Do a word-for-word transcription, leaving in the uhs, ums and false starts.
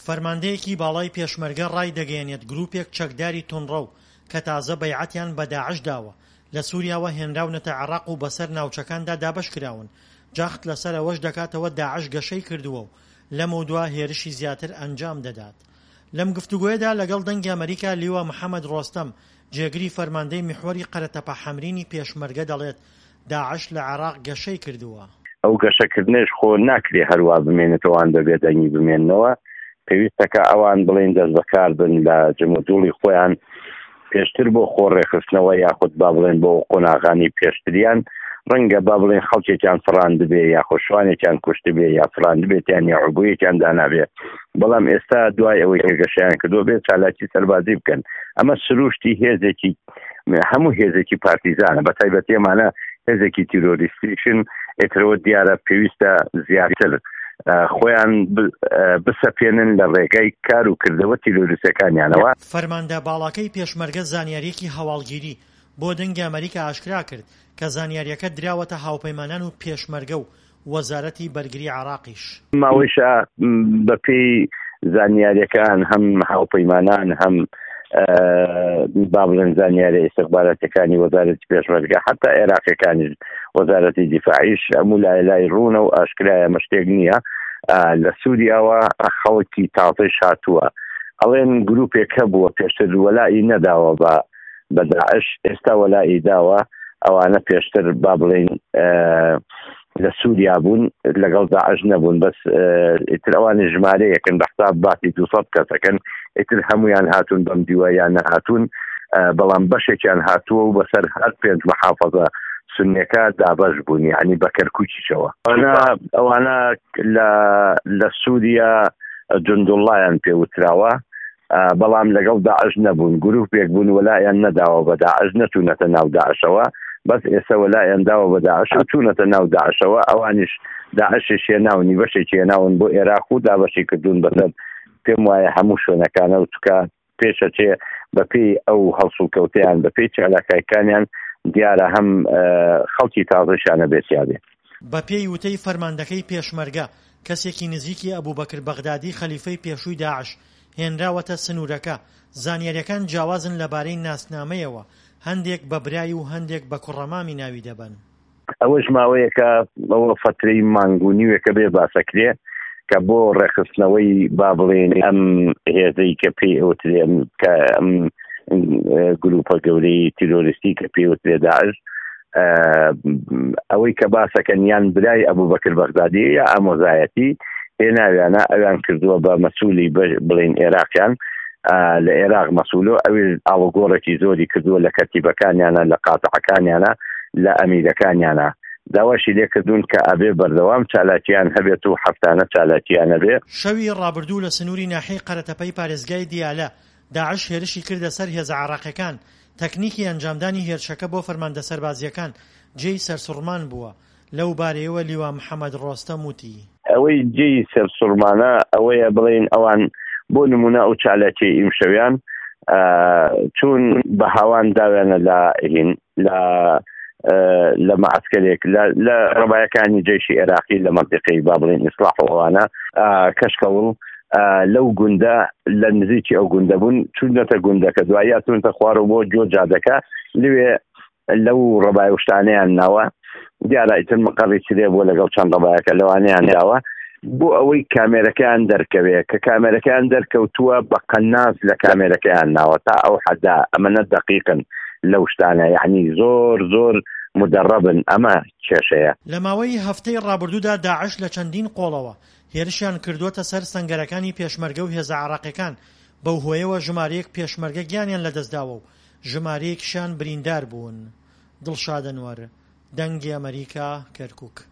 فەرماندەیەکی باڵای پێشمەرگە ڕای دەگەیەنێت گروپێک چەکداری تونڕە و کە تازە بەیعەتیان بە داعش داوە لە سووریاوە هێنراونەتە عێراق و بەسەر ناوچەکاندا دابەش کراون. جاخت لەسەر ئەوەش دەکاتەوە داعش گەشەی کردووە و لەمە دووە هێرشی زیاتر ئەنجام دەدات. لەم گفتوگۆیەدا لەگەڵ دەنگی ئەمریکا لیوە محەممەد ڕۆستەم جێگری فەرماندەی میحوەری قەرەتەپە حەمرینی پێشمەرگە دەڵێت داعش لە عێراق گەشەی کردووە. ئەو گەشەکردنێش خۆ ناکرێ هەروە بمێنێتەوەوان دەبێت دەنگی بمێننەوە. پێویستەکە ئەوان بڵێن دەست بەکار بن لە جمودوڵی خۆیان پێشتر بۆ خۆڕێخستنەوە یاخود با بڵێن بۆ قۆناغانی پێشتریان ڕەنگە با بڵێن خەڵکێکیان فڕان دەبێ یا خۆشوانێکیان کوشت بێ یا فڕان دەبێتیان یا عوبوویەکیان دانابێ. بەڵام ئێستا دوای ئەوەی کە گەشەیان کردووە بێت چالاکی سەربازی بکەن. ئەمە سروشتی هێزێکی هەموو هێزێکی پارتیزانە بە تایبەتی ئەمانە هێزێکی تیرۆریستیشن ئێترەوە دیارە پێویستە زیاتر خۆیان بسەپێنن لە ڕێگەی کار و کردەوە تیرۆریستەکانیانەوە. فەرماندە باڵاکەی پێشمەرگە زانیاریەکی هەواڵگیری بۆ دەنگی ئەمریکا ئاشکرا کرد کە زانیاریەکە دراوەتە هاوپەیمانان و پێشمەرگە و وەزارەتی بەرگری عێراقیش. ماوەیشە بەپێی زانیاریەکان هەم هاوپەیمانان هەم با بڵێن زانیاری ئیستیخباراتەکانی وەزارەتی پێشمەرگە حتا عێراقیەکانی وەزارەتی دیفاعیش هەموو لای لای ڕوونە و ئاشکرایە مەشتێک نییە. لە سووریاوە خەڵکی تاڵتەی هاتووە ئەڵێن گروپێک هەبووە پێشتر وەلایی نەداوە بە بە داعش ئێستا وەلایی داوە. ئەوانە پێشتر با بڵێن لە سووریا بوون لەگەڵ داعش نەبوون بەس ئیتر ئەوانی ژمارەیەکن بە حساب باسی دووسەد کەسەکەن ئیتر هەمویان هاتوون بەم دیوایان نەهاتوون بەڵام بەشێکیان هاتووە و بەسەر هەر پێنج محافەزە سنیەکە دابەش بوون یعنی بە کەرکووکیشەوە. ئەوانە لە سووریا جندوڵایان پێوتراوە بەڵام لەگەڵ داعش نەبوون گروپێک بوون وەلایان نەداوە بە داعش نەچوونەتە ناو داعشەوە بەس ئێستا وەلایان داوە بە داعش و چوونەتە ناو داعشەوە. ئەوانیش داعشش هێناونی بەشێکی هێناون بۆ عێراق و دابەشی کردوون بەسەر پێم وایە هەموو شوێنەکانە و چکە پێشەچێ بەپێی ئەو هەڵسوکەوتیان بەپێی چالاکایەکانیان دیارە هەم خەڵکی تازەشانە بێتیابێ. بەپێی وتەی فەرماندەکەی پێشمەرگە کەسێکی نزیکی ئەبوبەکر بەغدادی خەلیفەی پێشووی داعش هێنراوەتە سنوورەکە. زانیاریەکان جیاوازن لەبارەی ناسنامەیەوە هەندێک بە برای و هەندێک بە کوڕەمامی ناوی دەبن. ئەوەش ماوەیەکە ئەوە فترەی مانگونیوێکە بێ باسەکرێ کە بۆ ڕێخستنەوەی با بڵێن ئەم هێزەی کە پێی ئەوترێن کە ئەم گروپە گەورەی تیرۆریستی کە پێی ئەوترێ داعش ئەوەی کە باسەکەن یان برای ئەبوبەکر بەغدادی یا ئامۆزایەتی هێناویانە ئەویان کردووە بە مەسوولی بڵێن عێراقیان لە عێراق مەسوولۆ ئەوی ئاوەگۆڕێکی زۆری کردووە لە کەتیبەکانیانە لە قاتعەکانیانە لە ئەمیرەکانیانە داواشی لێکردوون کە ئەبێ بەردەوام چالاکیان هەبێت و هەفتانە چالاکیانە بێ. شەوی ڕابردوو لە سنووری ناحیەی قەرەتەپەی پارێزگای دیالە داعش هێرشی کردە سەر هێزە عێراقیەکان. تەکنیکی ئەنجامدانی هێرشەکە بۆ فەرماندە سەربازیەکان جێی سەرسوڕمان بووە. لەو بارەیەوە لیوا محەممەد ڕۆستەم وتی ئەوەی جێی سەرسوڕمانە ئەوەیە بڵێن ئەوان بۆ نمونە ئەو چالاکی ئیمشەویان چون بە هاوان داوێنە لە هین لە لە معسکرێک لە ڕەبایەکانی جێشی عێراقی لە مەنطقەی با بڵێن ئیسلاح ئەوانە کەشکەوڵ لەو گوندە لە نزیکی ئەو گوندە بوون چونەتە گوندەکە دوایی چونتە خوارەوە بۆ جۆ جادەکە لەوێ لەو ڕەبای وشتانەیان ناوە دیارە ئیتر مقڕی چرێ بۆ لەگەڵ چەند ڕەبایەکە لەوانەیان داوە بۆ ئەوەی کامێرەکەیان دەرکەوێت کە کامێرەکەیان دەرکەوتووە بە قەناس لە کامێرەکەیان ناوە تا ئەو حەدا ئەمەنە دقیقن لەو شتانە یعنی زۆر زۆر مدربن ئەمە کێشەیە. لە ماوەی هەفتەی ڕابردوودا داعش لە چەندین قۆڵەوە هێرشیان کردووەتە سەر سەنگەرەکانی پێشمەرگە و هێزە عێراقیەکان بەو هۆیەوە ژمارەیەک پێشمەرگە گیانیان لەدەستداوە و ژمارەیەکیشیان بریندار بوون. دڵشاد ئەنوەر، دەنگی ئەمریکا، کەرکووک.